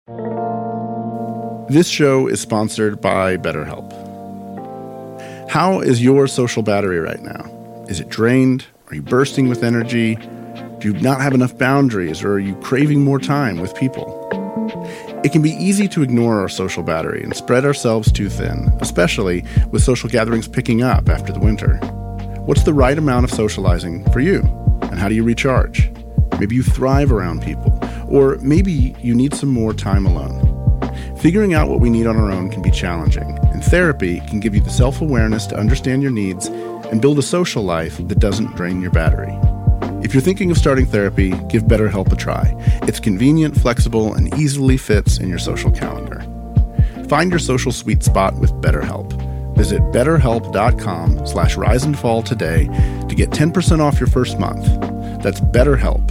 This show is sponsored by BetterHelp. How is your social battery right now? Is it drained? Are you bursting with energy? Do you not have enough boundaries, or are you craving more time with people? It can be easy to ignore our social battery and spread ourselves too thin, especially with social gatherings picking up after the winter. What's the right amount of socializing for you? And how do you recharge? Maybe you thrive around people, or maybe you need some more time alone. Figuring out what we need on our own can be challenging, and therapy can give you the self-awareness to understand your needs and build a social life that doesn't drain your battery. If you're thinking of starting therapy, give BetterHelp a try. It's convenient, flexible, and easily fits in your social calendar. Find your social sweet spot with BetterHelp. Visit betterhelp.com/riseandfall today to get 10% off your first month. That's BetterHelp,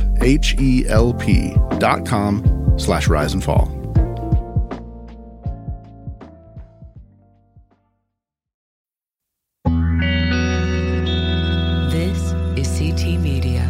HELP.com/riseandfall. This is CT Media.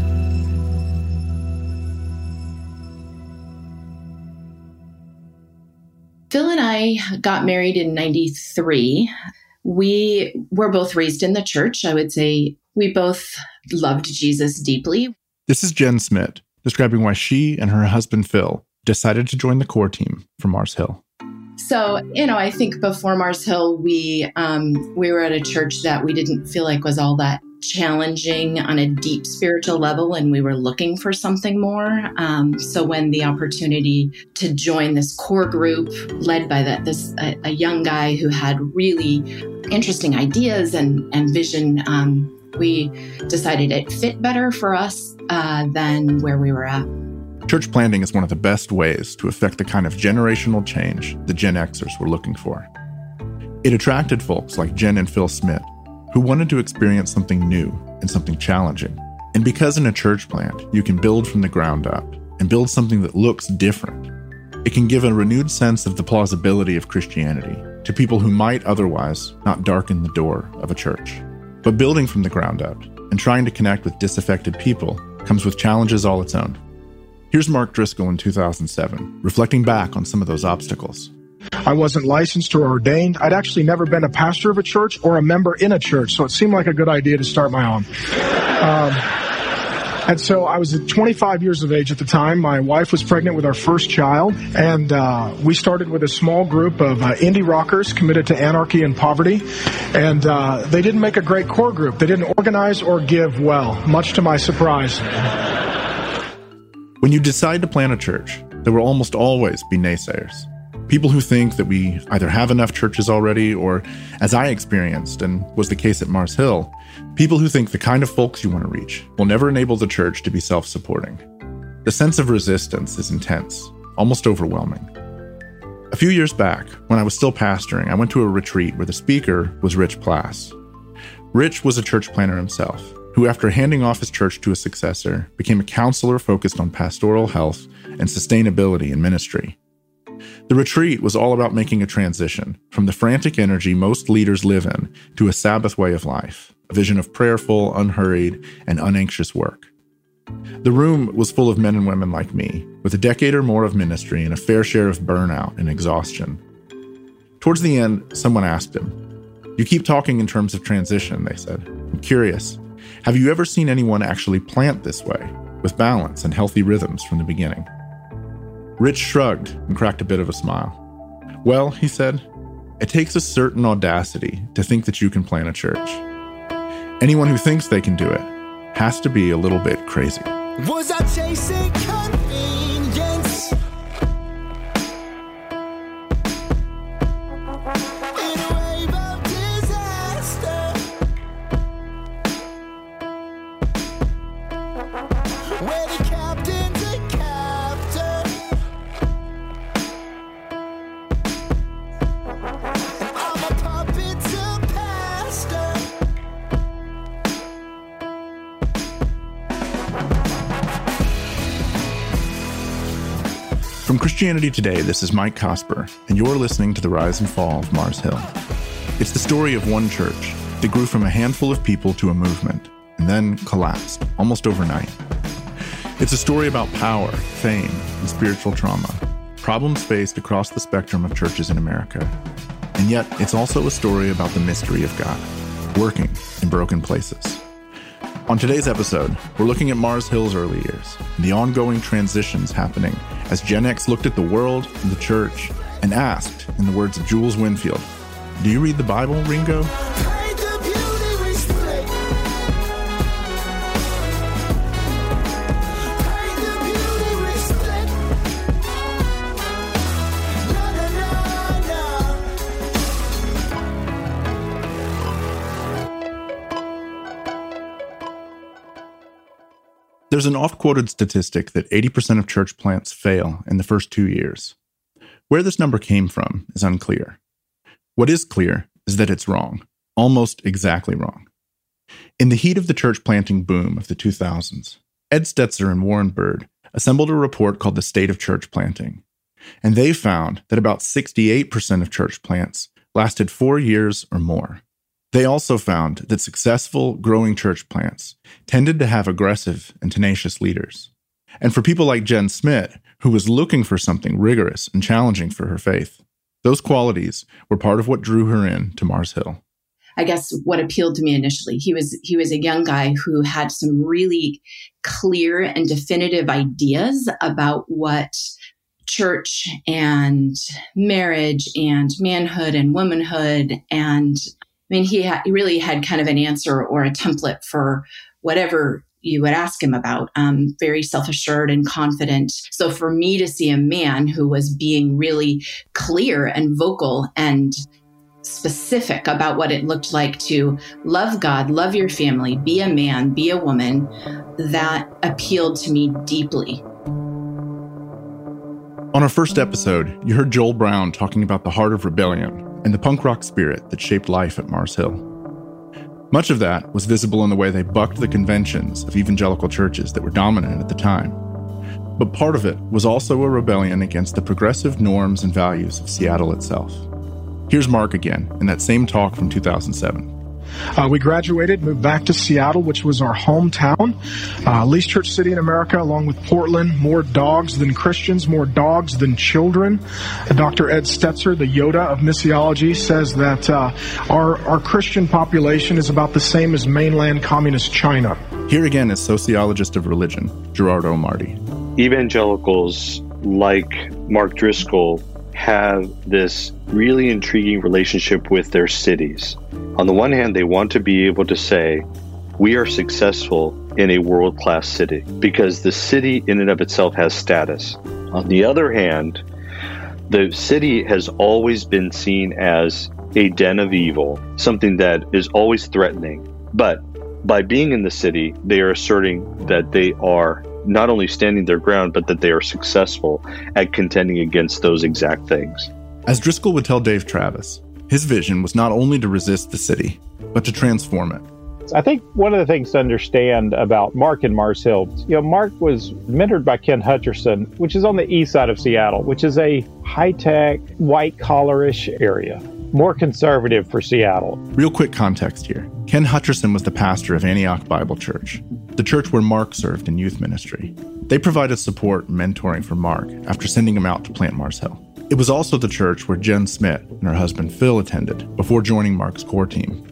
Phil and I got married in 93. We were both raised in the church. I would say we both loved Jesus deeply. This is Jen Smith describing why she and her husband Phil decided to join the core team for Mars Hill. So, I think before Mars Hill, we were at a church that we didn't feel like was all that challenging on a deep spiritual level, and we were looking for something more. So when the opportunity to join this core group led by a young guy who had really interesting ideas and vision, we decided it fit better for us than where we were at. Church planting is one of the best ways to affect the kind of generational change the Gen Xers were looking for. It attracted folks like Jen and Phil Smith, who wanted to experience something new and something challenging. And because in a church plant, you can build from the ground up and build something that looks different, it can give a renewed sense of the plausibility of Christianity to people who might otherwise not darken the door of a church. But building from the ground up and trying to connect with disaffected people comes with challenges all its own. Here's Mark Driscoll in 2007, reflecting back on some of those obstacles. I wasn't licensed or ordained. I'd actually never been a pastor of a church or a member in a church, so it seemed like a good idea to start my own. And so I was 25 years of age at the time. My wife was pregnant with our first child, and we started with a small group of indie rockers committed to anarchy and poverty. And they didn't make a great core group. They didn't organize or give well, much to my surprise. When you decide to plant a church, there will almost always be naysayers. People who think that we either have enough churches already, or, as I experienced and was the case at Mars Hill, people who think the kind of folks you want to reach will never enable the church to be self-supporting. The sense of resistance is intense, almost overwhelming. A few years back, when I was still pastoring, I went to a retreat where the speaker was Rich Plass. Rich was a church planner himself, who, after handing off his church to a successor, became a counselor focused on pastoral health and sustainability in ministry. The retreat was all about making a transition from the frantic energy most leaders live in to a Sabbath way of life, a vision of prayerful, unhurried, and unanxious work. The room was full of men and women like me, with a decade or more of ministry and a fair share of burnout and exhaustion. Towards the end, someone asked him, "You keep talking in terms of transition," they said. "I'm curious. Have you ever seen anyone actually plant this way, with balance and healthy rhythms from the beginning?" Rich shrugged and cracked a bit of a smile. "Well," he said, "it takes a certain audacity to think that you can plant a church. Anyone who thinks they can do it has to be a little bit crazy." Was I chasing convenience? In a wave of disaster, where the captain's a captain, and I'm a puppet to pastor. From Christianity Today, this is Mike Cosper, and you're listening to The Rise and Fall of Mars Hill. It's the story of one church that grew from a handful of people to a movement, and then collapsed, almost overnight. It's a story about power, fame, and spiritual trauma. problems faced across the spectrum of churches in America. And yet, it's also a story about the mystery of God, working in broken places. On today's episode, we're looking at Mars Hill's early years and the ongoing transitions happening as Gen X looked at the world and the church and asked, in the words of Jules Winfield, "Do you read the Bible, Ringo?" Paint the beauty we split. Paint the beauty we split. Na, na, na, na. There's an oft-quoted statistic that 80% of church plants fail in the first 2 years. Where this number came from is unclear. What is clear is that it's wrong, almost exactly wrong. In the heat of the church planting boom of the 2000s, Ed Stetzer and Warren Bird assembled a report called The State of Church Planting, and they found that about 68% of church plants lasted 4 years or more. They also found that successful, growing church plants tended to have aggressive and tenacious leaders. And for people like Jen Smith, who was looking for something rigorous and challenging for her faith, those qualities were part of what drew her in to Mars Hill. I guess what appealed to me initially, he was a young guy who had some really clear and definitive ideas about what church and marriage and manhood and womanhood, and he really had kind of an answer or a template for whatever you would ask him about, very self-assured and confident. So for me to see a man who was being really clear and vocal and specific about what it looked like to love God, love your family, be a man, be a woman, that appealed to me deeply. On our first episode, you heard Joel Brown talking about the heart of rebellion and the punk rock spirit that shaped life at Mars Hill. Much of that was visible in the way they bucked the conventions of evangelical churches that were dominant at the time. But part of it was also a rebellion against the progressive norms and values of Seattle itself. Here's Mark again in that same talk from 2007. We graduated, moved back to Seattle, which was our hometown, least church city in America, along with Portland. More dogs than Christians, more dogs than children. Dr. Ed Stetzer, the Yoda of missiology, says that our Christian population is about the same as mainland communist China. Here again is sociologist of religion, Gerardo Marti. Evangelicals like Mark Driscoll have this really intriguing relationship with their cities. On the one hand, they want to be able to say, we are successful in a world-class city because the city in and of itself has status. On the other hand, the city has always been seen as a den of evil, something that is always threatening. But by being in the city, they are asserting that they are not only standing their ground, but that they are successful at contending against those exact things. As Driscoll would tell Dave Travis, his vision was not only to resist the city, but to transform it. I think one of the things to understand about Mark and Mars Hill, Mark was mentored by Ken Hutcherson, which is on the east side of Seattle, which is a high-tech, white-collar-ish area, more conservative for Seattle. Real quick context here. Ken Hutcherson was the pastor of Antioch Bible Church, the church where Mark served in youth ministry. They provided support and mentoring for Mark after sending him out to plant Mars Hill. It was also the church where Jen Smith and her husband Phil attended before joining Mark's core team.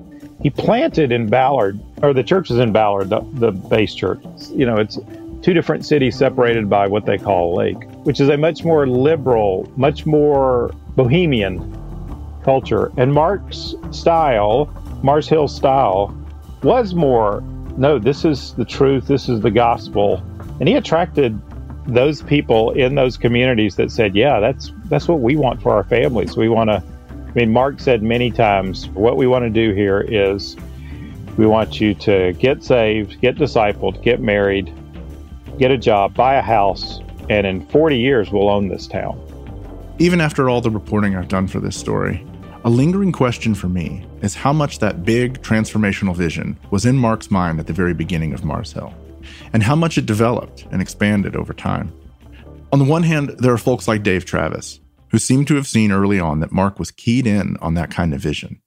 He planted in Ballard, or the church is in Ballard, the base church. It's two different cities separated by what they call a lake, which is a much more liberal, much more bohemian culture. And Mark's style, Mars Hill's style, was more, no, this is the truth, this is the gospel. And he attracted those people in those communities that said, yeah, that's what we want for our families. We want to, Mark said many times, what we want to do here is we want you to get saved, get discipled, get married, get a job, buy a house, and in 40 years, we'll own this town. Even after all the reporting I've done for this story, a lingering question for me is how much that big transformational vision was in Mark's mind at the very beginning of Mars Hill, and how much it developed and expanded over time. On the one hand, there are folks like Dave Travis, who seem to have seen early on that Mark was keyed in on that kind of vision.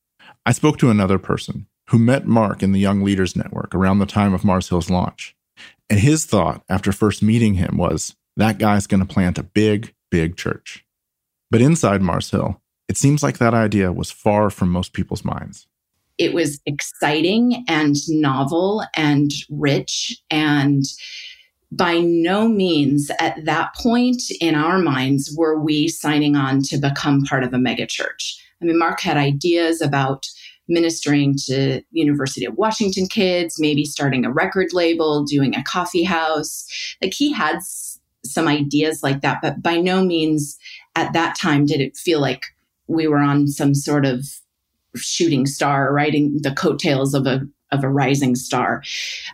I spoke to another person who met Mark in the Young Leaders Network around the time of Mars Hill's launch, and his thought after first meeting him was, That guy's going to plant a big, big church. But inside Mars Hill, it seems like that idea was far from most people's minds. It was exciting and novel and rich, and by no means at that point in our minds were we signing on to become part of a megachurch. I mean, Mark had ideas about ministering to University of Washington kids, maybe starting a record label, doing a coffee house. Like, he had some ideas like that, but by no means at that time did it feel like we were on some sort of shooting star, riding the coattails of a rising star.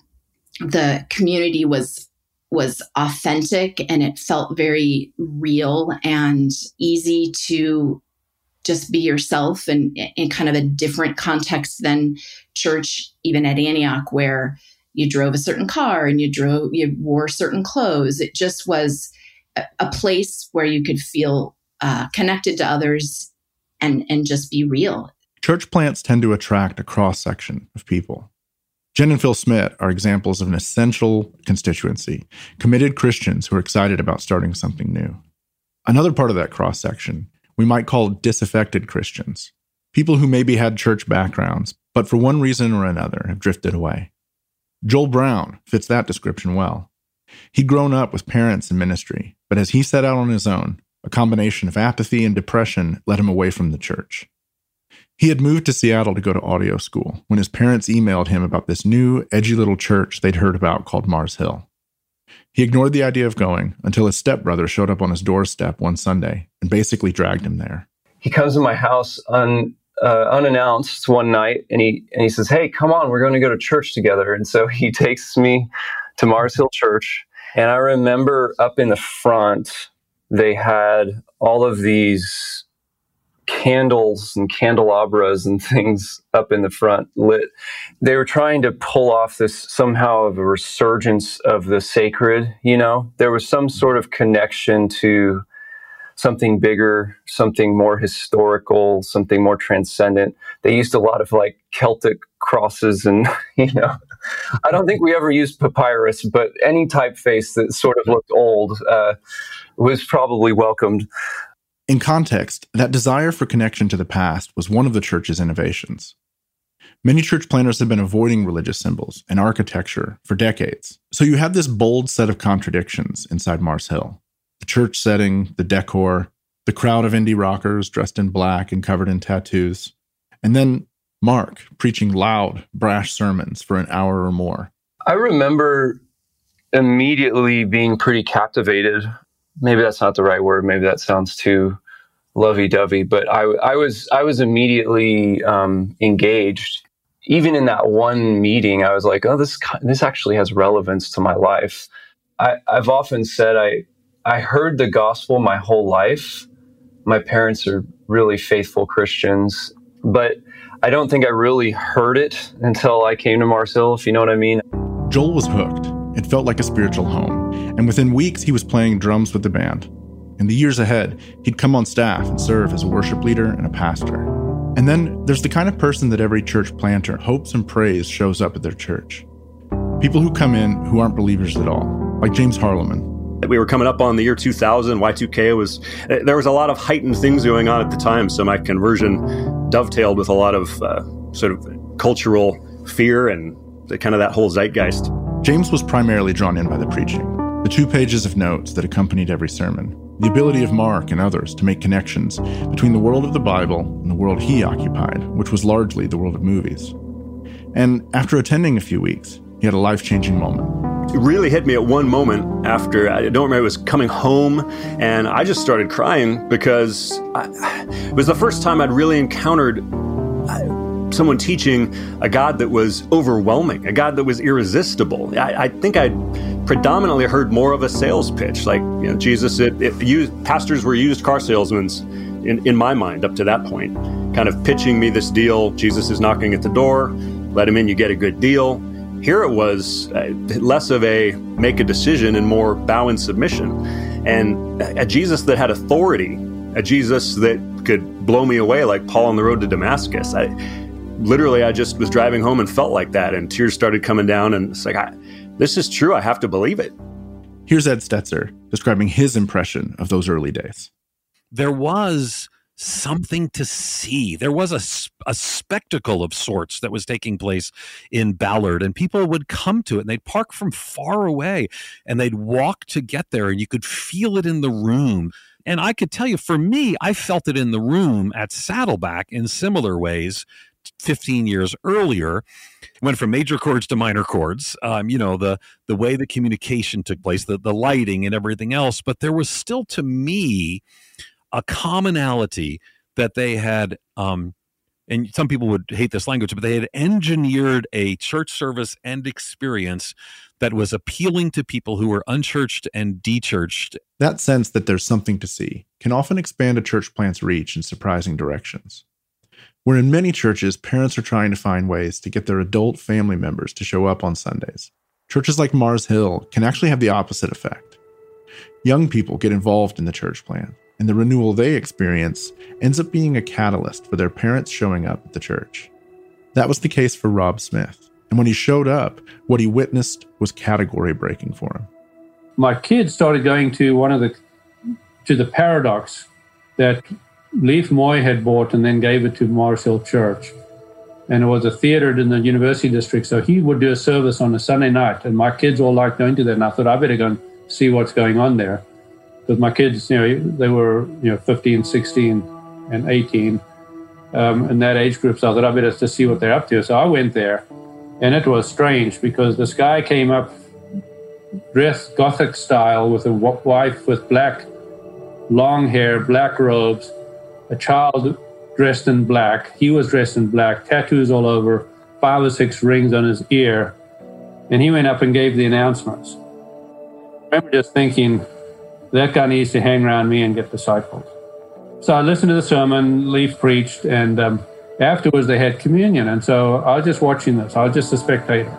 The community was authentic, and it felt very real and easy to just be yourself, and in kind of a different context than church, even at Antioch, where you drove a certain car and you wore certain clothes. It just was a place where you could feel connected to others and just be real. Church plants tend to attract a cross-section of people. Jen and Phil Smith are examples of an essential constituency, committed Christians who are excited about starting something new. Another part of that cross-section we might call disaffected Christians, people who maybe had church backgrounds, but for one reason or another have drifted away. Joel Brown fits that description well. He'd grown up with parents in ministry, but as he set out on his own, a combination of apathy and depression led him away from the church. He had moved to Seattle to go to audio school when his parents emailed him about this new, edgy little church they'd heard about called Mars Hill. He ignored the idea of going until his stepbrother showed up on his doorstep one Sunday and basically dragged him there. He comes to my house unannounced one night, and he says, "Hey, come on, we're going to go to church together." And so he takes me to Mars Hill Church. And I remember up in the front, they had all of these candles and candelabras and things up in the front lit. They were trying to pull off this somehow of a resurgence of the sacred, you know? There was some sort of connection to something bigger, something more historical, something more transcendent. They used a lot of like Celtic crosses and, you know, I don't think we ever used papyrus, but any typeface that sort of looked old was probably welcomed. In context, that desire for connection to the past was one of the church's innovations. Many church planters have been avoiding religious symbols and architecture for decades. So you have this bold set of contradictions inside Mars Hill. The church setting, the decor, the crowd of indie rockers dressed in black and covered in tattoos. And then Mark preaching loud, brash sermons for an hour or more. I remember immediately being pretty captivated. Maybe that's not the right word. Maybe that sounds too lovey-dovey. But I was immediately engaged. Even in that one meeting, I was like, "Oh, this actually has relevance to my life." I've often said I heard the gospel my whole life. My parents are really faithful Christians, but I don't think I really heard it until I came to Mars Hill, if you know what I mean. Joel was hooked. It felt like a spiritual home, and within weeks he was playing drums with the band. In the years ahead, he'd come on staff and serve as a worship leader and a pastor. And then there's the kind of person that every church planter hopes and prays shows up at their church. People who come in who aren't believers at all, like James Harleman. We were coming up on the year 2000, Y2K there was a lot of heightened things going on at the time, so my conversion dovetailed with a lot of sort of cultural fear and that whole zeitgeist. James was primarily drawn in by the preaching, the 2 pages of notes that accompanied every sermon, the ability of Mark and others to make connections between the world of the Bible and the world he occupied, which was largely the world of movies. And after attending a few weeks, he had a life-changing moment. It really hit me at one moment after, I don't remember, I was coming home, and I just started crying because it was the first time I'd really encountered someone teaching a God that was overwhelming, a God that was irresistible. I think I'd predominantly heard more of a sales pitch, like, you know, Jesus, pastors were used car salesmen in my mind up to that point, kind of pitching me this deal. Jesus is knocking at the door, let him in, you get a good deal. Here it was less of a make a decision and more bow in submission. And a Jesus that had authority, a Jesus that could blow me away like Paul on the road to Damascus. I just was driving home and felt like that, and tears started coming down, and it's like, this is true, I have to believe it. Here's Ed Stetzer describing his impression of those early days. There was something to see. There was a spectacle of sorts that was taking place in Ballard, and people would come to it, and they'd park from far away, and they'd walk to get there, and you could feel it in the room. And I could tell you, for me, I felt it in the room at Saddleback in similar ways 15 years earlier. Went from major chords to minor chords, the way the communication took place, the lighting and everything else. But there was still, to me, a commonality that they had, and some people would hate this language, but they had engineered a church service and experience that was appealing to people who were unchurched and dechurched. That sense that there's something to see can often expand a church plant's reach in surprising directions. Where in many churches, parents are trying to find ways to get their adult family members to show up on Sundays, churches like Mars Hill can actually have the opposite effect. Young people get involved in the church plant, and the renewal they experience ends up being a catalyst for their parents showing up at the church. That was the case for Rob Smith, and when he showed up, what he witnessed was category breaking for him. My kids started going to the Paradox that Leif Moy had bought and then gave it to Mars Hill Church. And it was a theater in the University District, so he would do a service on a Sunday night, and my kids all liked going to that, and I thought I better go and see what's going on there. Because my kids, they were 15, 16, and 18 in that age group. So I thought I better just see what they're up to. So I went there, and it was strange because this guy came up dressed Gothic style with a wife with black, long hair, black robes, a child dressed in black. He was dressed in black, tattoos all over, 5 or 6 rings on his ear. And he went up and gave the announcements. I remember just thinking, that guy needs to hang around me and get discipled. So I listened to the sermon, Leif preached, and afterwards they had communion. And so I was just watching this. I was just a spectator.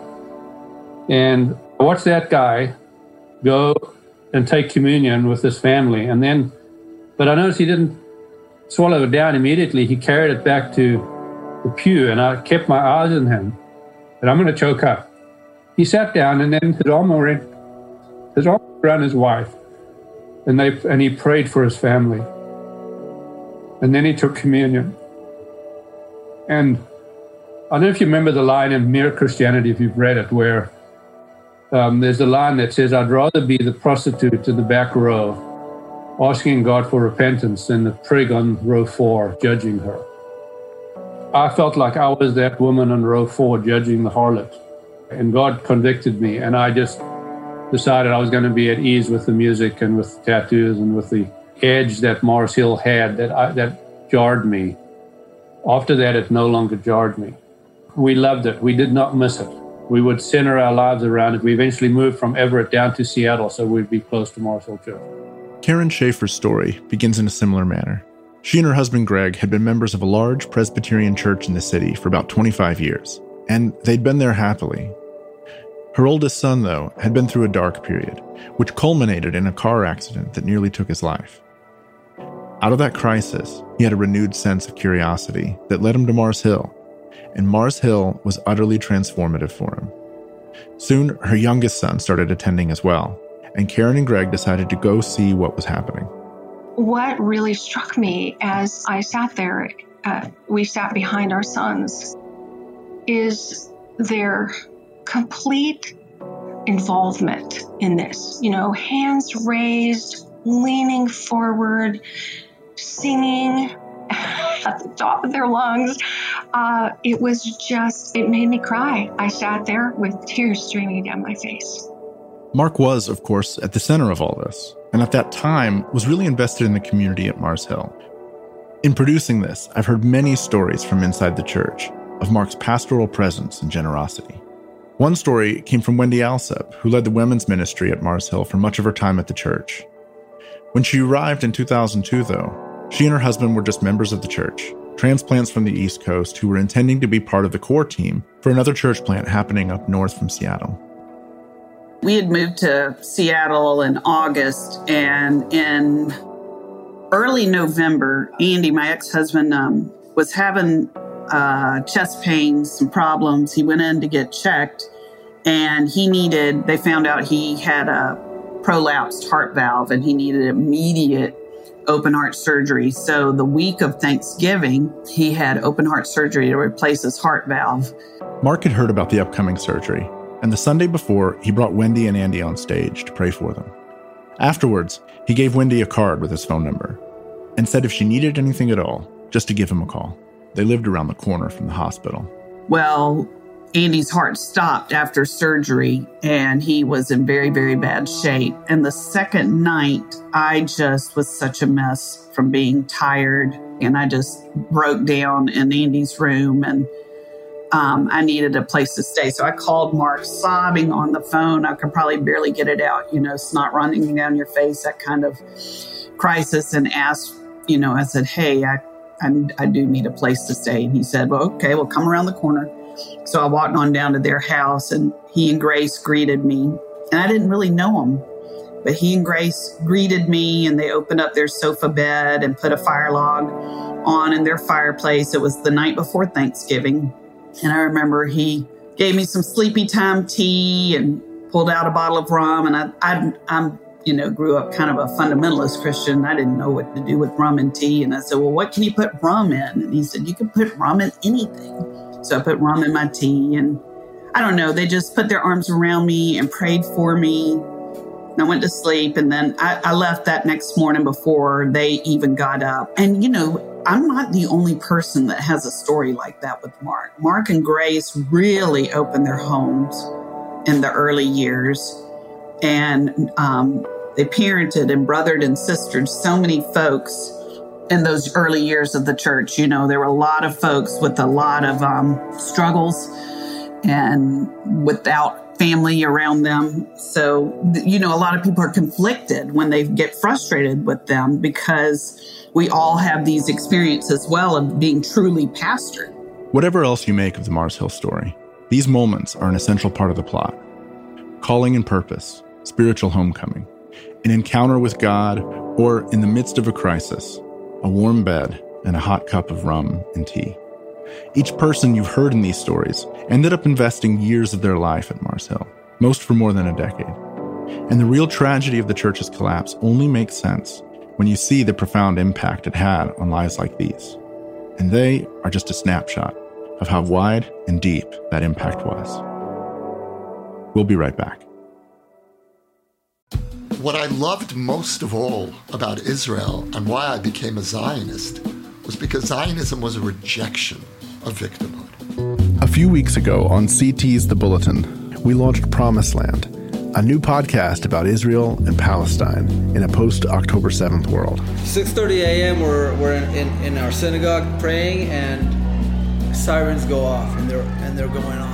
And I watched that guy go and take communion with his family. But I noticed he didn't swallow it down immediately. He carried it back to the pew, and I kept my eyes on him. And I'm going to choke up. He sat down, and then his arm around his wife. And he prayed for his family. And then he took communion. And I don't know if you remember the line in Mere Christianity, if you've read it, where there's a line that says, I'd rather be the prostitute in the back row, asking God for repentance, than the prig on row 4, judging her. I felt like I was that woman on row 4 judging the harlot. And God convicted me, and I just decided I was going to be at ease with the music and with the tattoos and with the edge that Mars Hill had that jarred me. After that, it no longer jarred me. We loved it. We did not miss it. We would center our lives around it. We eventually moved from Everett down to Seattle, so we'd be close to Mars Hill Church. Karen Schaefer's story begins in a similar manner. She and her husband Greg had been members of a large Presbyterian church in the city for about 25 years, and they'd been there happily. Her oldest son, though, had been through a dark period, which culminated in a car accident that nearly took his life. Out of that crisis, he had a renewed sense of curiosity that led him to Mars Hill, and Mars Hill was utterly transformative for him. Soon, her youngest son started attending as well, and Karen and Greg decided to go see what was happening. What really struck me as I sat there, we sat behind our sons, is their complete involvement in this. Hands raised, leaning forward, singing at the top of their lungs. It made me cry. I sat there with tears streaming down my face. Mark was, of course, at the center of all this, and at that time was really invested in the community at Mars Hill. In producing this, I've heard many stories from inside the church of Mark's pastoral presence and generosity. One story came from Wendy Alsop, who led the women's ministry at Mars Hill for much of her time at the church. When she arrived in 2002, though, she and her husband were just members of the church, transplants from the East Coast who were intending to be part of the core team for another church plant happening up north from Seattle. We had moved to Seattle in August, and in early November, Andy, my ex-husband, was having chest pains, some problems. He went in to get checked, and they found out he had a prolapsed heart valve, and he needed immediate open heart surgery. So the week of Thanksgiving, he had open heart surgery to replace his heart valve. Mark had heard about the upcoming surgery, and the Sunday before, he brought Wendy and Andy on stage to pray for them. Afterwards, he gave Wendy a card with his phone number and said if she needed anything at all, just to give him a call. They lived around the corner from the hospital. Well, Andy's heart stopped after surgery, and he was in very, very bad shape. And the second night, I just was such a mess from being tired, and I just broke down in Andy's room, and I needed a place to stay. So I called Mark, sobbing on the phone. I could probably barely get it out, snot running down your face, that kind of crisis, and asked, I said, hey, I do need a place to stay. And he said, well, okay, we'll come around the corner. So I walked on down to their house, and he and Grace greeted me. And I didn't really know him, but he and Grace greeted me, and they opened up their sofa bed and put a fire log on in their fireplace. It was the night before Thanksgiving. And I remember he gave me some sleepy time tea and pulled out a bottle of rum. And I'm grew up kind of a fundamentalist Christian. I didn't know what to do with rum and tea. And I said, well, what can you put rum in? And he said, you can put rum in anything. So I put rum in my tea, and I don't know, they just put their arms around me and prayed for me. And I went to sleep, and then I left that next morning before they even got up. And, I'm not the only person that has a story like that with Mark. Mark and Grace really opened their homes in the early years. And they parented and brothered and sistered so many folks in those early years of the church. There were a lot of folks with a lot of struggles and without family around them. So, a lot of people are conflicted when they get frustrated with them, because we all have these experiences as well of being truly pastored. Whatever else you make of the Mars Hill story, these moments are an essential part of the plot. Calling and purpose, spiritual homecoming, an encounter with God, or in the midst of a crisis, a warm bed and a hot cup of rum and tea. Each person you've heard in these stories ended up investing years of their life at Mars Hill, most for more than a decade. And the real tragedy of the church's collapse only makes sense when you see the profound impact it had on lives like these. And they are just a snapshot of how wide and deep that impact was. We'll be right back. What I loved most of all about Israel and why I became a Zionist was because Zionism was a rejection of victimhood. A few weeks ago on CT's The Bulletin, we launched Promised Land, a new podcast about Israel and Palestine in a post-October 7th world. 6:30 a.m. we're in our synagogue praying, and sirens go off, and they're going on.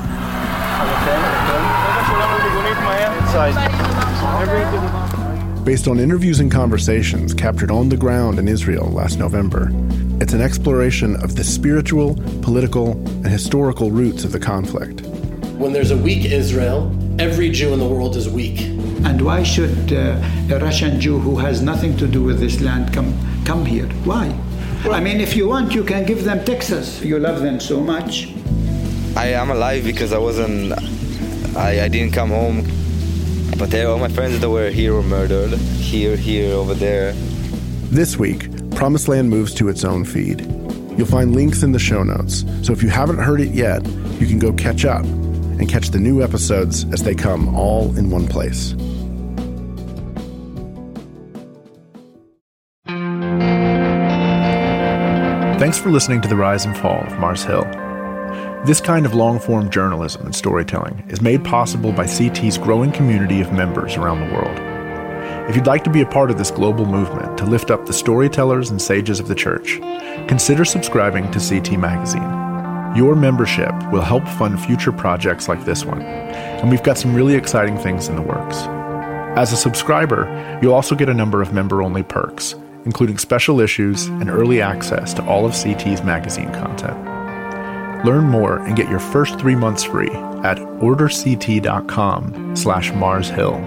Based on interviews and conversations captured on the ground in Israel last November, it's an exploration of the spiritual, political, and historical roots of the conflict. When there's a weak Israel, every Jew in the world is weak. And why should a Russian Jew who has nothing to do with this land come here? Why? I mean, if you want, you can give them Texas. You love them so much. I am alive because I didn't come home. But all my friends that were here were murdered. Here, over there. This week, Promised Land moves to its own feed. You'll find links in the show notes, so if you haven't heard it yet, you can go catch up and catch the new episodes as they come all in one place. Thanks for listening to The Rise and Fall of Mars Hill. This kind of long-form journalism and storytelling is made possible by CT's growing community of members around the world. If you'd like to be a part of this global movement to lift up the storytellers and sages of the church, consider subscribing to CT Magazine. Your membership will help fund future projects like this one, and we've got some really exciting things in the works. As a subscriber, you'll also get a number of member-only perks, including special issues and early access to all of CT's magazine content. Learn more and get your first 3 months free at orderct.com/MarsHill.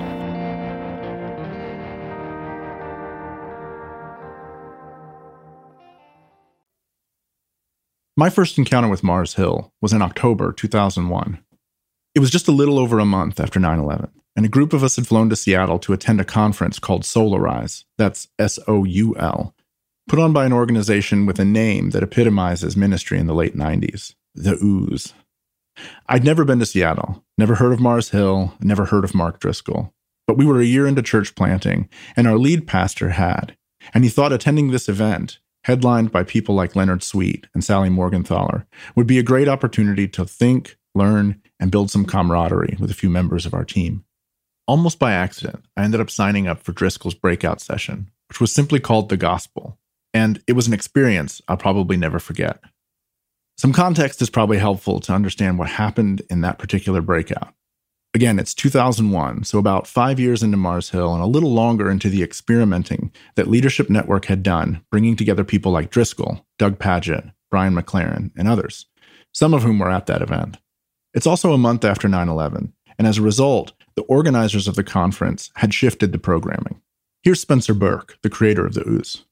My first encounter with Mars Hill was in October 2001. It It was just a little over a month after 9/11, and a group of us had flown to Seattle to attend a conference called Solarize, that's S-O-U-L, put on by an organization with a name that epitomizes ministry in the late 90s, the Ooze. I'd never been to Seattle, never heard of Mars Hill, never heard of Mark Driscoll, but we were a year into church planting, and our lead pastor had, and he thought attending this event, headlined by people like Leonard Sweet and Sally Morgenthaler, would be a great opportunity to think, learn, and build some camaraderie with a few members of our team. Almost by accident, I ended up signing up for Driscoll's breakout session, which was simply called The Gospel, and it was an experience I'll probably never forget. Some context is probably helpful to understand what happened in that particular breakout. Again, it's 2001, so about 5 years into Mars Hill and a little longer into the experimenting that Leadership Network had done, bringing together people like Driscoll, Doug Padgett, Brian McLaren, and others, some of whom were at that event. It's also a month after 9/11, and as a result, the organizers of the conference had shifted the programming. Here's Spencer Burke, the creator of the Ooze.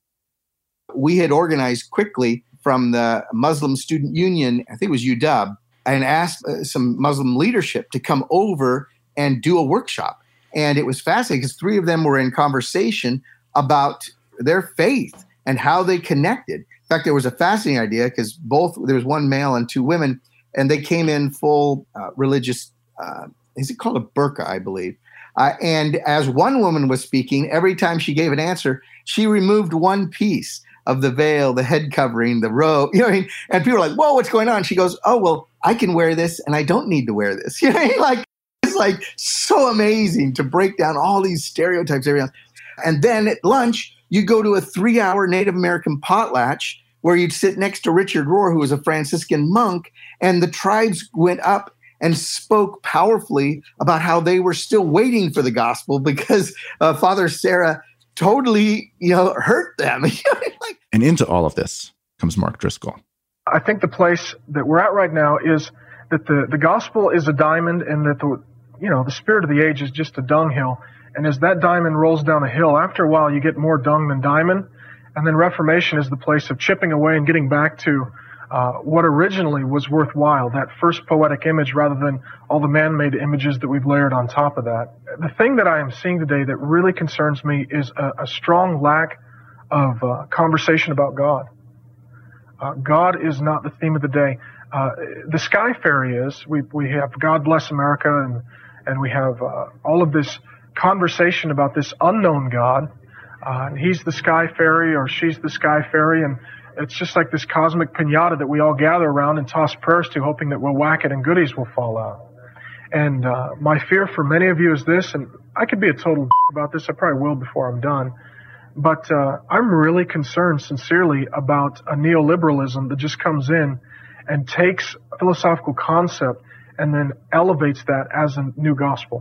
We had organized quickly from the Muslim Student Union, I think it was UW, and asked some Muslim leadership to come over and do a workshop. And it was fascinating because 3 of them were in conversation about their faith and how they connected. In fact, there was a fascinating idea because there was 1 male and 2 women, and they came in full religious, is it called a burqa, I believe. And as one woman was speaking, every time she gave an answer, she removed 1 piece of the veil, the head covering, the robe, you know what I mean? And people are like, whoa, what's going on? She goes, oh, well, I can wear this and I don't need to wear this. You know what I mean? Like, it's like so amazing to break down all these stereotypes. And then at lunch, you go to a 3-hour Native American potlatch where you'd sit next to Richard Rohr, who was a Franciscan monk, and the tribes went up and spoke powerfully about how they were still waiting for the gospel because Father Sarah totally, hurt them. And into all of this comes Mark Driscoll. I think the place that we're at right now is that the gospel is a diamond and that the spirit of the age is just a dunghill. And as that diamond rolls down a hill, after a while you get more dung than diamond. And then Reformation is the place of chipping away and getting back to what originally was worthwhile, that first poetic image rather than all the man-made images that we've layered on top of that. The thing that I am seeing today that really concerns me is a strong lack of conversation about God. God is not the theme of the day. The Sky Fairy is. We have God Bless America, and we have all of this conversation about this unknown God. And he's the Sky Fairy or she's the Sky Fairy, and it's just like this cosmic piñata that we all gather around and toss prayers to, hoping that we'll whack it and goodies will fall out. And my fear for many of you is this, and I could be a total about this, I probably will before I'm done, but I'm really concerned sincerely about a neoliberalism that just comes in and takes a philosophical concept and then elevates that as a new gospel.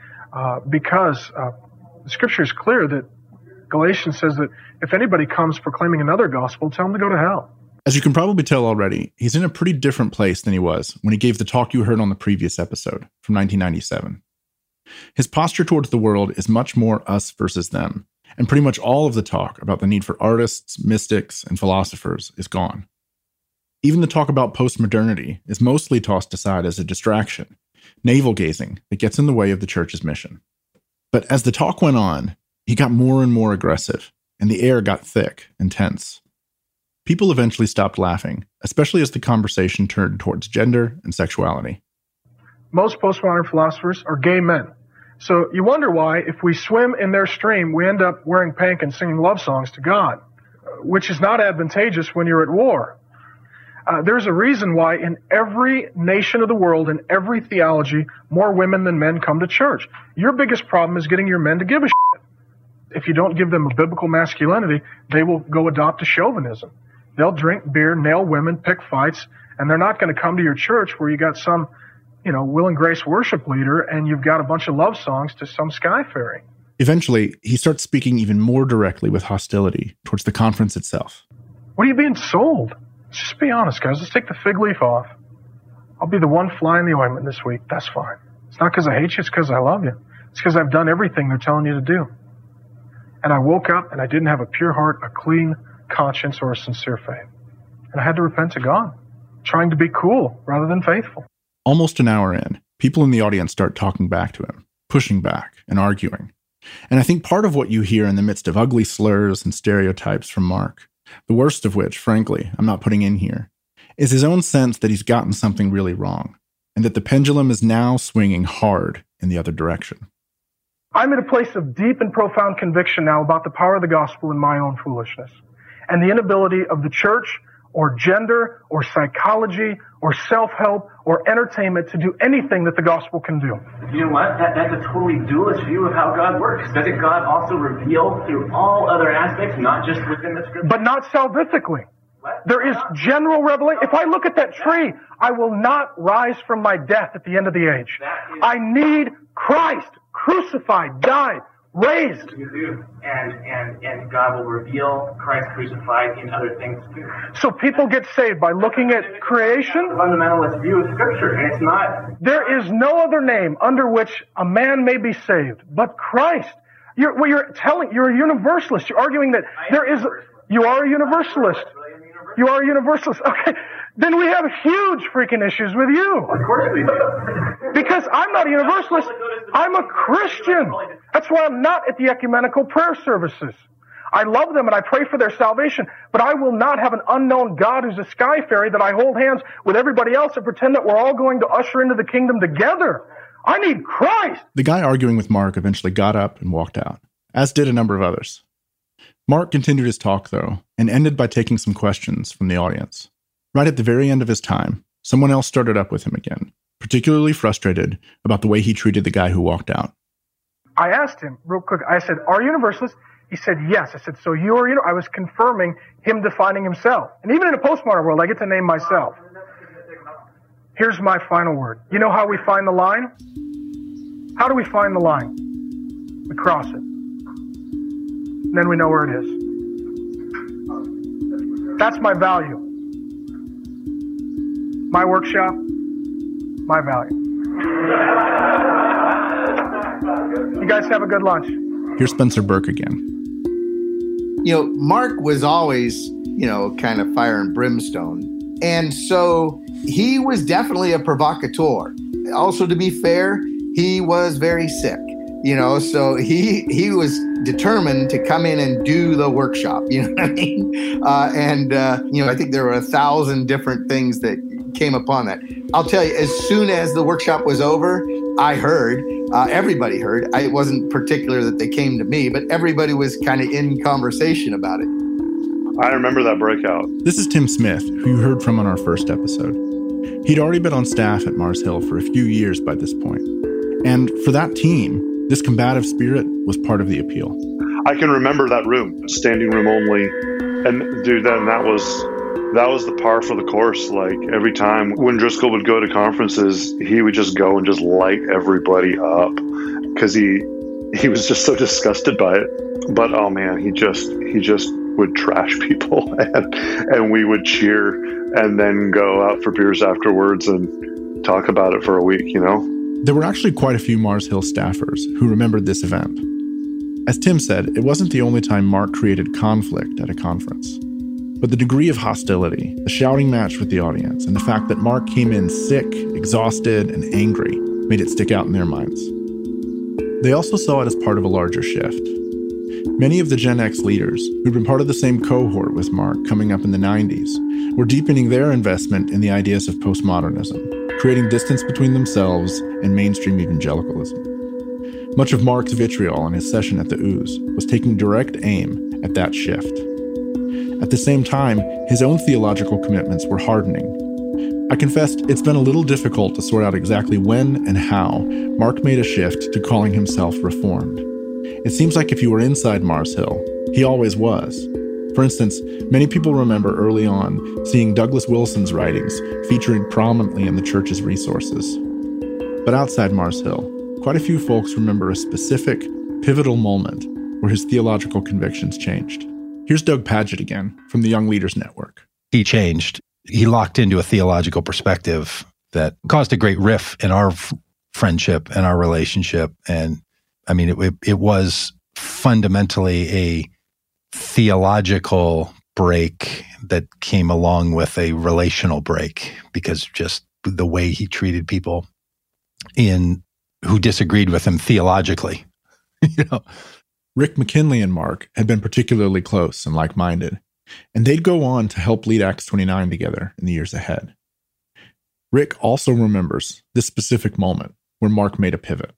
Because the scripture is clear that Galatians says that if anybody comes proclaiming another gospel, tell them to go to hell. As you can probably tell already, he's in a pretty different place than he was when he gave the talk you heard on the previous episode from 1997. His posture towards the world is much more us versus them, and pretty much all of the talk about the need for artists, mystics, and philosophers is gone. Even the talk about postmodernity is mostly tossed aside as a distraction, navel-gazing that gets in the way of the church's mission. But as the talk went on, he got more and more aggressive, and the air got thick and tense. People eventually stopped laughing, especially as the conversation turned towards gender and sexuality. Most postmodern philosophers are gay men. So you wonder why, if we swim in their stream, we end up wearing pink and singing love songs to God, which is not advantageous when you're at war. There's a reason why in every nation of the world, in every theology, more women than men come to church. Your biggest problem is getting your men to give a shit. If you don't give them a biblical masculinity, they will go adopt a chauvinism. They'll drink beer, nail women, pick fights, and they're not going to come to your church where you got some, Will and Grace worship leader and you've got a bunch of love songs to some Sky Fairy. Eventually, he starts speaking even more directly with hostility towards the conference itself. What are you being sold? Just be honest, guys. Let's take the fig leaf off. I'll be the one fly in the ointment this week. That's fine. It's not because I hate you. It's because I love you. It's because I've done everything they're telling you to do. And I woke up and I didn't have a pure heart, a clean conscience, or a sincere faith. And I had to repent to God, trying to be cool rather than faithful. Almost an hour in, people in the audience start talking back to him, pushing back and arguing. And I think part of what you hear in the midst of ugly slurs and stereotypes from Mark, the worst of which, frankly, I'm not putting in here, is his own sense that he's gotten something really wrong, and that the pendulum is now swinging hard in the other direction. I'm at a place of deep and profound conviction now about the power of the gospel in my own foolishness, and the inability of the church or gender or psychology or self-help or entertainment to do anything that the gospel can do. You know what? That's a totally dualist view of how God works. Doesn't God also reveal through all other aspects, not just within the scripture? But not salvifically. There is general revelation. If I look at that tree, I will not rise from my death at the end of the age. I need Christ, crucified, died, raised. You do. And God will reveal Christ crucified in other things too. So people get saved by looking at creation? Fundamentalist view of Scripture, and it's not. There is no other name under which a man may be saved but Christ. You're a universalist. You're arguing that you are a universalist. You are a universalist. Okay. Then we have huge freaking issues with you. Of course we do. Because I'm not a universalist. I'm a Christian. That's why I'm not at the ecumenical prayer services. I love them and I pray for their salvation, but I will not have an unknown God who's a sky fairy that I hold hands with everybody else and pretend that we're all going to usher into the kingdom together. I need Christ. The guy arguing with Mark eventually got up and walked out, as did a number of others. Mark continued his talk, though, and ended by taking some questions from the audience. Right at the very end of his time, someone else started up with him again, particularly frustrated about the way he treated the guy who walked out. I asked him real quick, I said, are you universalist? He said, yes. I said, so you are, I was confirming him defining himself. And even in a postmodern world, I get to name myself. Here's my final word. You know how we find the line? How do we find the line? We cross it. And then we know where it is. That's my value. My workshop, my value. You guys have a good lunch. Here's Spencer Burke again. Mark was always, kind of fire and brimstone. And so he was definitely a provocateur. Also, to be fair, he was very sick, so he was determined to come in and do the workshop, you know what I mean? I think there were 1,000 different things that came upon that. I'll tell you, as soon as the workshop was over, I heard, everybody heard. It wasn't particular that they came to me, but everybody was kind of in conversation about it. I remember that breakout. This is Tim Smith, who you heard from on our first episode. He'd already been on staff at Mars Hill for a few years by this point. And for that team, this combative spirit was part of the appeal. I can remember that room, standing room only. And dude, that was the par for the course. Like every time when Driscoll would go to conferences, he would just go and just light everybody up because he was just so disgusted by it. But oh man, he just would trash people and we would cheer and then go out for beers afterwards and talk about it for a week, There were actually quite a few Mars Hill staffers who remembered this event. As Tim said, it wasn't the only time Mark created conflict at a conference. But the degree of hostility, the shouting match with the audience, and the fact that Mark came in sick, exhausted, and angry made it stick out in their minds. They also saw it as part of a larger shift. Many of the Gen X leaders, who'd been part of the same cohort with Mark coming up in the 90s, were deepening their investment in the ideas of postmodernism, creating distance between themselves and mainstream evangelicalism. Much of Mark's vitriol in his session at the Ooze was taking direct aim at that shift. At the same time, his own theological commitments were hardening. I confessed it's been a little difficult to sort out exactly when and how Mark made a shift to calling himself Reformed. It seems like if you were inside Mars Hill, he always was. For instance, many people remember early on seeing Douglas Wilson's writings featuring prominently in the church's resources. But outside Mars Hill, quite a few folks remember a specific, pivotal moment where his theological convictions changed. Here's Doug Padgett again from the Young Leaders Network. He changed. He locked into a theological perspective that caused a great rift in our friendship and our relationship. And I mean, it was fundamentally a theological break that came along with a relational break because just the way he treated people. who disagreed with him theologically. Rick McKinley and Mark had been particularly close and like-minded, and they'd go on to help lead Acts 29 together in the years ahead. Rick also remembers this specific moment where Mark made a pivot.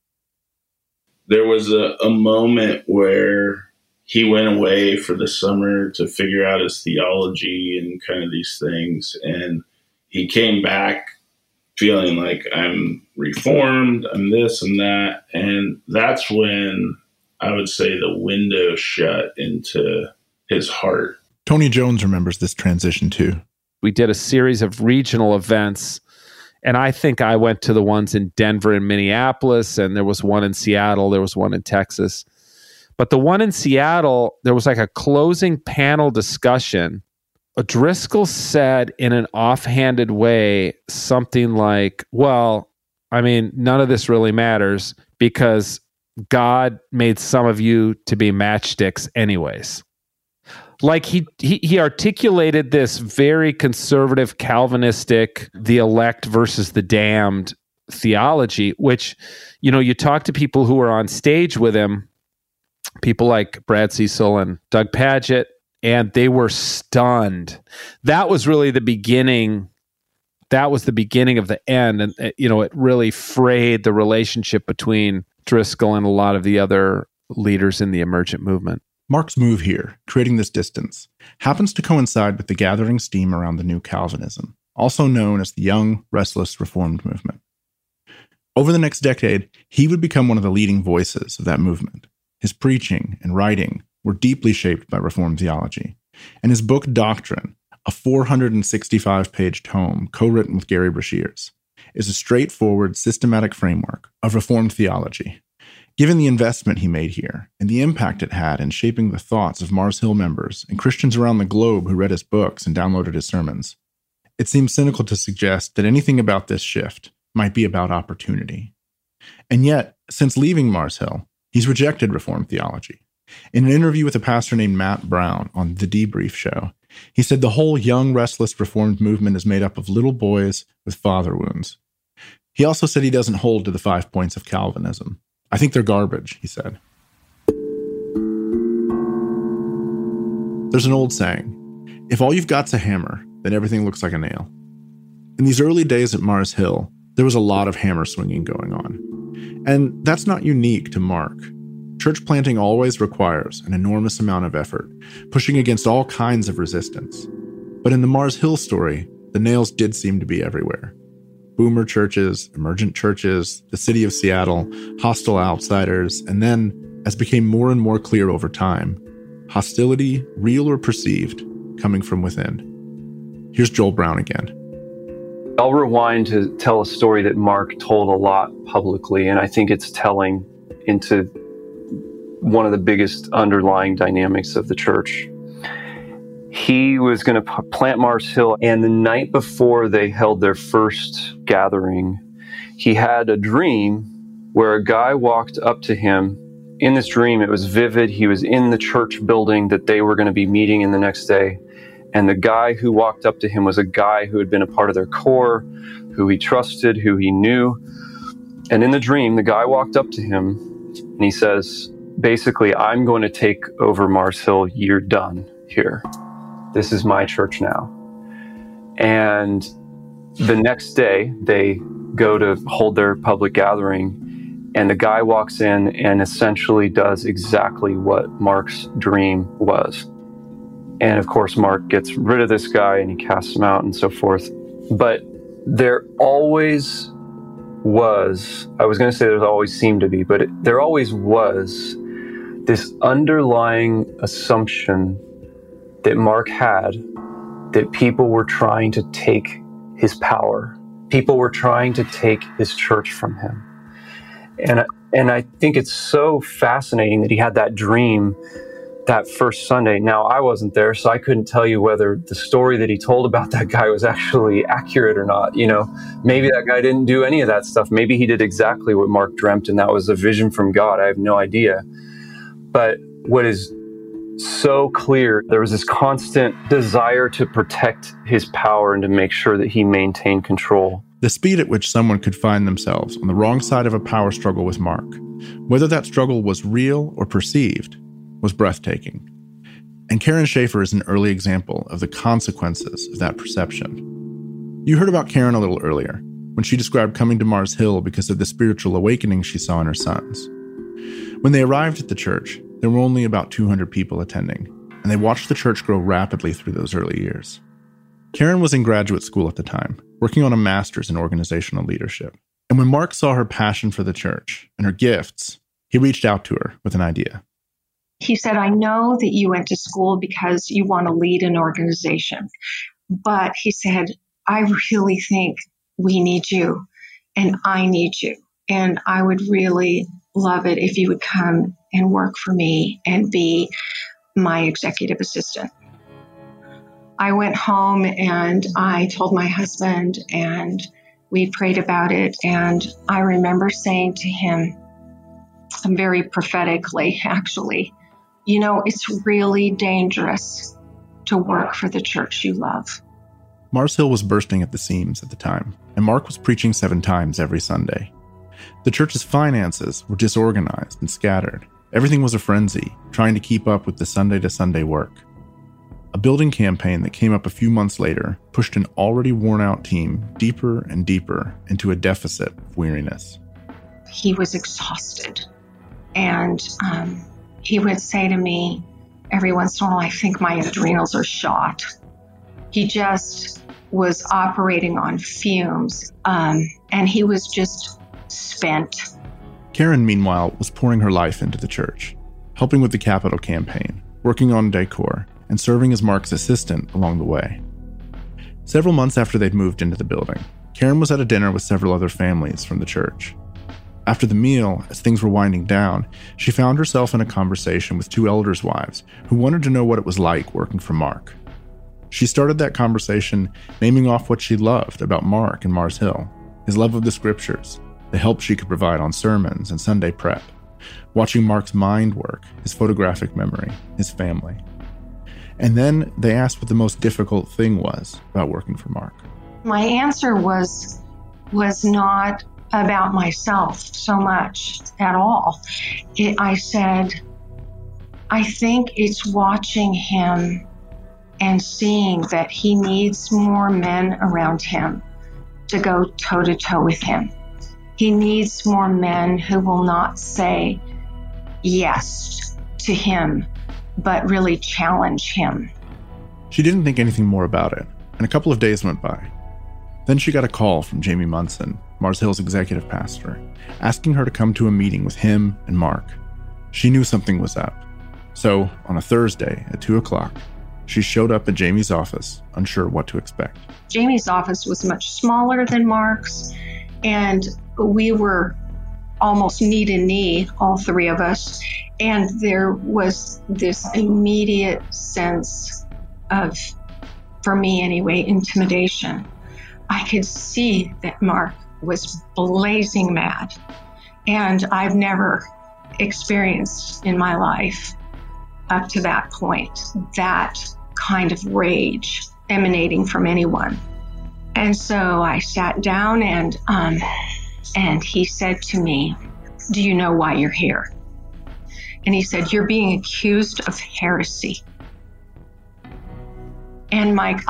There was a moment where he went away for the summer to figure out his theology and kind of these things, and he came back feeling like, I'm reformed, I'm this and that, and that's when I would say the window shut into his heart. Tony Jones remembers this transition too. We did a series of regional events, and I think I went to the ones in Denver and Minneapolis, and there was one in Seattle, there was one in Texas. But the one in Seattle, there was like a closing panel discussion. Driscoll said in an offhanded way something like, well, I mean, none of this really matters because God made some of you to be matchsticks anyways. Like he articulated this very conservative Calvinistic, the elect versus the damned theology, which, you talk to people who were on stage with him, people like Brad Cecil and Doug Padgett, and they were stunned. That was really the beginning. That was the beginning of the end. And, it really frayed the relationship between Driscoll and a lot of the other leaders in the emergent movement. Mark's move here, creating this distance, happens to coincide with the gathering steam around the New Calvinism, also known as the Young, Restless Reformed movement. Over the next decade, he would become one of the leading voices of that movement. His preaching and writing were deeply shaped by Reformed theology, and his book Doctrine, a 465-page tome co-written with Gary Breshears, is a straightforward, systematic framework of Reformed theology. Given the investment he made here and the impact it had in shaping the thoughts of Mars Hill members and Christians around the globe who read his books and downloaded his sermons, it seems cynical to suggest that anything about this shift might be about opportunity. And yet, since leaving Mars Hill, he's rejected Reformed theology. In an interview with a pastor named Matt Brown on The Debrief Show, he said the whole young, restless Reformed movement is made up of little boys with father wounds. He also said he doesn't hold to the 5 points of Calvinism. I think they're garbage, he said. There's an old saying, if all you've got's a hammer, then everything looks like a nail. In these early days at Mars Hill, there was a lot of hammer swinging going on. And that's not unique to Mark. Church planting always requires an enormous amount of effort, pushing against all kinds of resistance. But in the Mars Hill story, the nails did seem to be everywhere. Boomer churches, emergent churches, the city of Seattle, hostile outsiders, and then, as became more and more clear over time, hostility, real or perceived, coming from within. Here's Joel Brown again. I'll rewind to tell a story that Mark told a lot publicly, and I think it's telling into one of the biggest underlying dynamics of the church. He was going to plant Mars Hill, and the night before they held their first gathering, he had a dream where a guy walked up to him. In this dream, it was vivid. He was in the church building that they were going to be meeting in the next day, and the guy who walked up to him was a guy who had been a part of their core, who he trusted, who he knew. And in the dream, the guy walked up to him, and he says, basically, I'm going to take over Mars Hill. You're done here. This is my church now. And the next day, they go to hold their public gathering, and the guy walks in and essentially does exactly what Mark's dream was. And of course, Mark gets rid of this guy and he casts him out and so forth. But there always was, I was going to say there always seemed to be, but there always was this underlying assumption that Mark had that people were trying to take his power. People were trying to take his church from him. And I think it's so fascinating that he had that dream that first Sunday. Now, I wasn't there, so I couldn't tell you whether the story that he told about that guy was actually accurate or not. Maybe that guy didn't do any of that stuff. Maybe he did exactly what Mark dreamt, and that was a vision from God. I have no idea. But what is so clear, there was this constant desire to protect his power and to make sure that he maintained control. The speed at which someone could find themselves on the wrong side of a power struggle with Mark, whether that struggle was real or perceived, was breathtaking. And Karen Schaefer is an early example of the consequences of that perception. You heard about Karen a little earlier, when she described coming to Mars Hill because of the spiritual awakening she saw in her sons. When they arrived at the church, there were only about 200 people attending, and they watched the church grow rapidly through those early years. Karen was in graduate school at the time, working on a master's in organizational leadership. And when Mark saw her passion for the church and her gifts, he reached out to her with an idea. He said, I know that you went to school because you want to lead an organization. But he said, I really think we need you and I need you. And I would really love it if you would come and work for me and be my executive assistant. I went home and I told my husband and we prayed about it. And I remember saying to him, very prophetically, actually, you know, it's really dangerous to work for the church you love. Mars Hill was bursting at the seams at the time, and Mark was preaching 7 times every Sunday. The church's finances were disorganized and scattered. Everything was a frenzy, trying to keep up with the Sunday-to-Sunday work. A building campaign that came up a few months later pushed an already worn-out team deeper and deeper into a deficit of weariness. He was exhausted. And he would say to me every once in a while, I think my adrenals are shot. He just was operating on fumes, and he was just spent. Karen, meanwhile, was pouring her life into the church, helping with the capital campaign, working on decor, and serving as Mark's assistant along the way. Several months after they'd moved into the building, Karen was at a dinner with several other families from the church. After the meal, as things were winding down, she found herself in a conversation with 2 elders' wives who wanted to know what it was like working for Mark. She started that conversation naming off what she loved about Mark and Mars Hill, his love of the scriptures, the help she could provide on sermons and Sunday prep, watching Mark's mind work, his photographic memory, his family. And then they asked what the most difficult thing was about working for Mark. My answer was not about myself so much at all. I said, I think it's watching him and seeing that he needs more men around him to go toe-to-toe with him. He needs more men who will not say yes to him, but really challenge him. She didn't think anything more about it, and a couple of days went by. Then she got a call from Jamie Munson, Mars Hill's executive pastor, asking her to come to a meeting with him and Mark. She knew something was up. So, on a Thursday at 2 o'clock, she showed up at Jamie's office, unsure what to expect. Jamie's office was much smaller than Mark's, and we were almost knee to knee, all 3 of us. And there was this immediate sense of, for me anyway, intimidation. I could see that Mark was blazing mad. And I've never experienced in my life up to that point that kind of rage emanating from anyone. And so I sat down and he said to me, do you know why you're here? And he said, you're being accused of heresy. And Mike,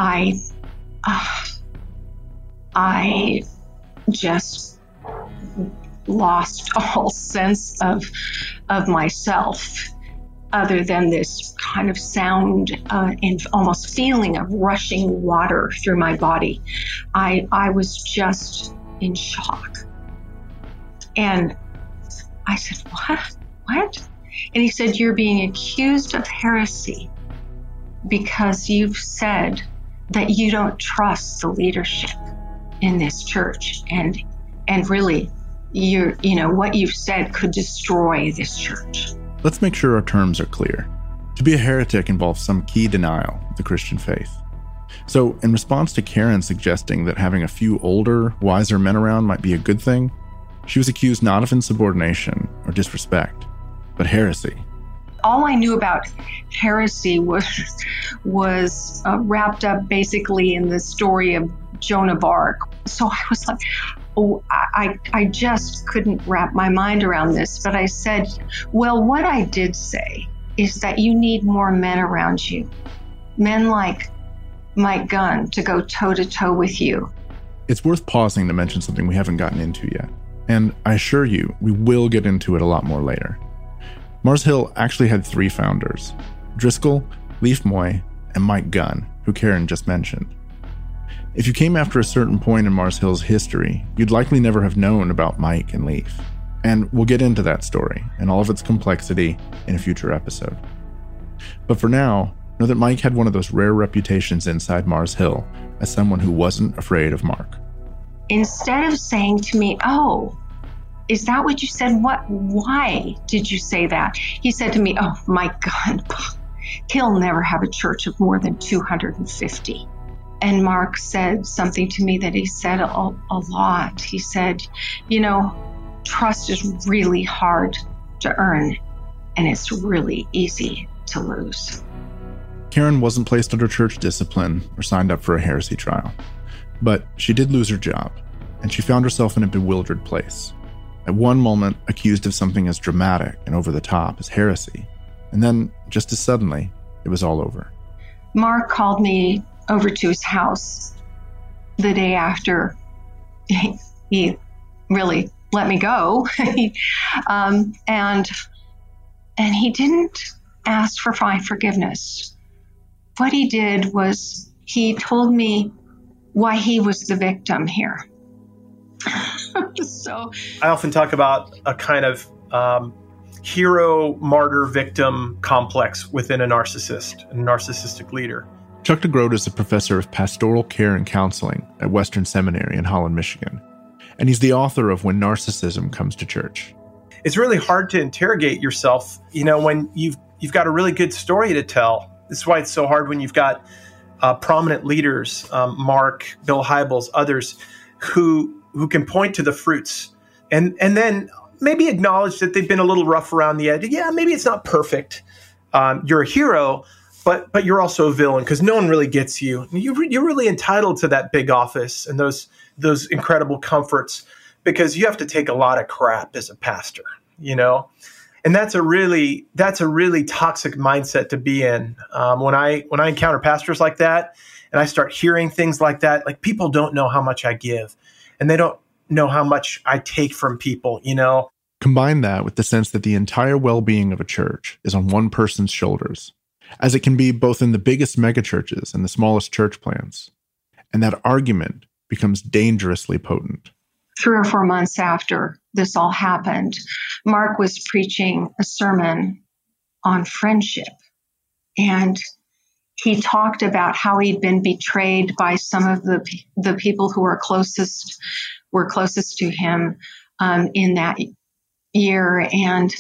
I just lost all sense of myself, other than this kind of sound and almost feeling of rushing water through my body. I was just in shock. And I said, what? And he said, you're being accused of heresy because you've said that you don't trust the leadership in this church. And really, what you've said could destroy this church. Let's make sure our terms are clear. To be a heretic involves some key denial of the Christian faith. So, in response to Karen suggesting that having a few older, wiser men around might be a good thing, she was accused not of insubordination or disrespect, but heresy. All I knew about heresy was wrapped up basically in the story of Joan of Arc. So I was like, oh, I just couldn't wrap my mind around this. But I said, well, what I did say is that you need more men around you. Men like Mike Gunn to go toe-to-toe with you. It's worth pausing to mention something we haven't gotten into yet. And I assure you, we will get into it a lot more later. Mars Hill actually had 3 founders: Driscoll, Leif Moy, and Mike Gunn, who Karen just mentioned. If you came after a certain point in Mars Hill's history, you'd likely never have known about Mike and Leif. And we'll get into that story and all of its complexity in a future episode. But for now, know that Mike had one of those rare reputations inside Mars Hill as someone who wasn't afraid of Mark. Instead of saying to me, oh, is that what you said? Why did you say that? He said to me, oh, Mike Gunn, he'll never have a church of more than 250. And Mark said something to me that he said a lot. He said, trust is really hard to earn, and it's really easy to lose. Karen wasn't placed under church discipline or signed up for a heresy trial, but she did lose her job, and she found herself in a bewildered place. At one moment, accused of something as dramatic and over the top as heresy, and then, just as suddenly, it was all over. Mark called me over to his house the day after he really let me go. And he didn't ask for my forgiveness. What he did was he told me why he was the victim here. So I often talk about a kind of hero, martyr, victim complex within a narcissistic leader. Chuck DeGroat is a professor of pastoral care and counseling at Western Seminary in Holland, Michigan. And he's the author of When Narcissism Comes to Church. It's really hard to interrogate yourself, when you've got a really good story to tell. This is why it's so hard when you've got prominent leaders, Mark, Bill Hybels, others, who can point to the fruits and then maybe acknowledge that they've been a little rough around the edge. Yeah, maybe it's not perfect. You're a hero, but you're also a villain because no one really gets you. You're really entitled to that big office and those incredible comforts because you have to take a lot of crap as a pastor, And that's a really toxic mindset to be in. When I encounter pastors like that, and I start hearing things like that, like people don't know how much I give, and they don't know how much I take from people. Combine that with the sense that the entire well-being of a church is on one person's shoulders, as it can be both in the biggest megachurches and the smallest church plants, and that argument becomes dangerously potent. 3 or 4 months after this all happened, Mark was preaching a sermon on friendship. And he talked about how he'd been betrayed by some of the people who were closest to him in that year. And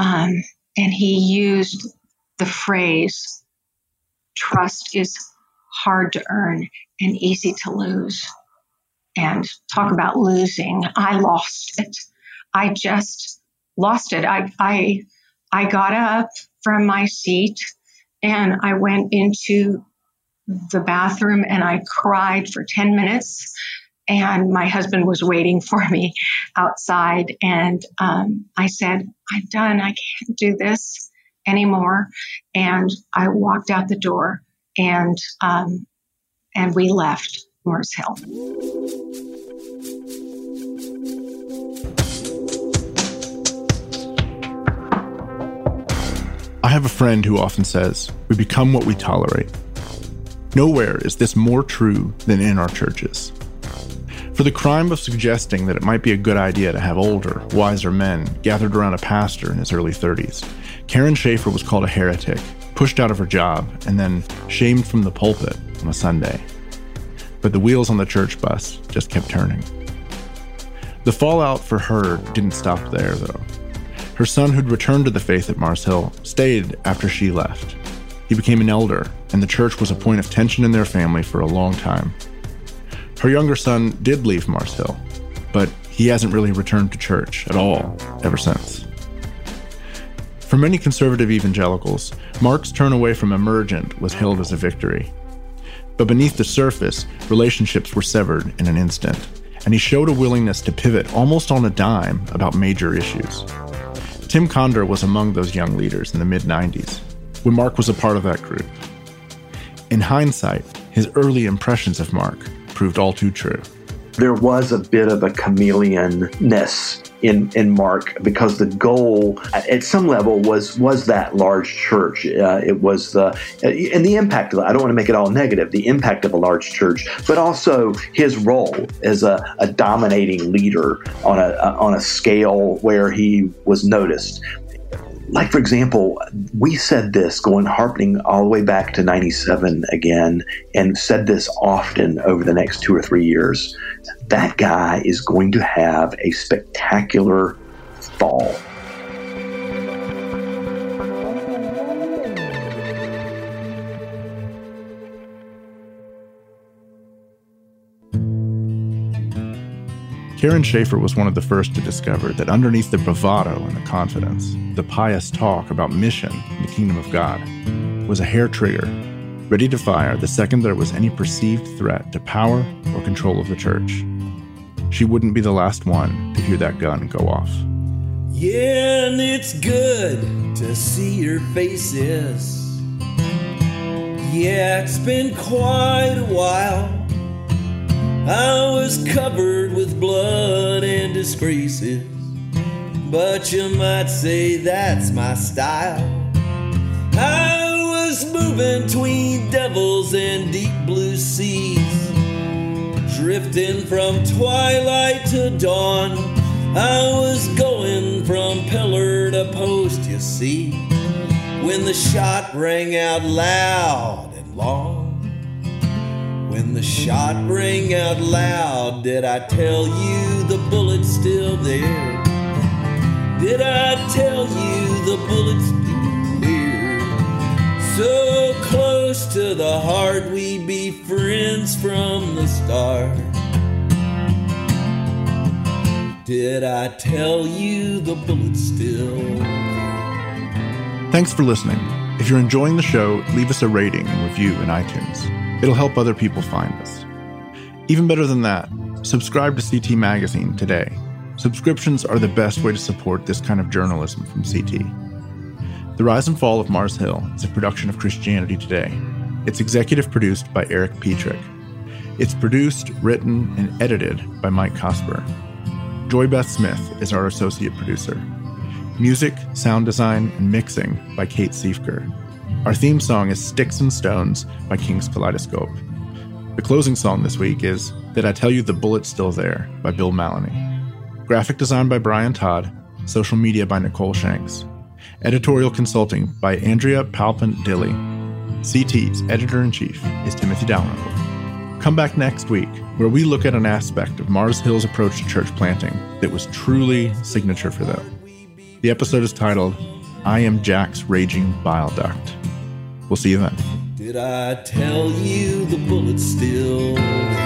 he used the phrase, trust is hard to earn and easy to lose. And talk about losing. I lost it. I just lost it. I got up from my seat and I went into the bathroom and I cried for 10 minutes. And my husband was waiting for me outside. And I said, I'm done. I can't do this anymore. And I walked out the door and we left Mars Hill. I have a friend who often says, we become what we tolerate. Nowhere is this more true than in our churches. For the crime of suggesting that it might be a good idea to have older, wiser men gathered around a pastor in his early 30s, Karen Schaefer was called a heretic, pushed out of her job, and then shamed from the pulpit on a Sunday. But the wheels on the church bus just kept turning. The fallout for her didn't stop there, though. Her son, who'd returned to the faith at Mars Hill, stayed after she left. He became an elder, and the church was a point of tension in their family for a long time. Her younger son did leave Mars Hill, but he hasn't really returned to church at all ever since. For many conservative evangelicals, Mark's turn away from Emergent was hailed as a victory. But beneath the surface, relationships were severed in an instant, and he showed a willingness to pivot almost on a dime about major issues. Tim Condor was among those young leaders in the mid-90s, when Mark was a part of that group. In hindsight, his early impressions of Mark proved all too true. There was a bit of a chameleon-ness in Mark, because the goal at some level was that large church. It was and the impact of, I don't want to make it all negative, the impact of a large church, but also his role as a dominating leader on a scale where he was noticed. Like, for example, we said this harkening all the way back to 97 again, and said this often over the next 2 or 3 years. That guy is going to have a spectacular fall. Karen Schaefer was one of the first to discover that underneath the bravado and the confidence, the pious talk about mission in the kingdom of God, was a hair trigger, ready to fire the second there was any perceived threat to power or control of the church. She wouldn't be the last one to hear that gun go off. Yeah, and it's good to see your faces. Yeah, it's been quite a while. I was covered with blood and disgraces, but you might say that's my style. I was moving between devils and deep blue seas, drifting from twilight to dawn. I was going from pillar to post, you see, when the shot rang out loud and long. When the shot rang out loud, did I tell you the bullet's still there? Did I tell you the bullet's still there? So close to the heart, we be friends from the start. Did I tell you the bullet's still there? Thanks for listening. If you're enjoying the show, leave us a rating and review in iTunes. It'll help other people find us. Even better than that, subscribe to CT Magazine today. Subscriptions are the best way to support this kind of journalism from CT. The Rise and Fall of Mars Hill is a production of Christianity Today. It's executive produced by Eric Petrick. It's produced, written, and edited by Mike Cosper. Joy Beth Smith is our associate producer. Music, sound design, and mixing by Kate Siefker. Our theme song is Sticks and Stones by King's Kaleidoscope. The closing song this week is Did I Tell You the Bullet's Still There by Bill Maloney. Graphic design by Brian Todd. Social media by Nicole Shanks. Editorial consulting by Andrea Palpant-Dilley. CT's editor-in-chief is Timothy Dalrymple. Come back next week, where we look at an aspect of Mars Hill's approach to church planting that was truly signature for them. The episode is titled, I Am Jack's Raging Bile Duct. We'll see you then. Did I tell you the bullet's still there?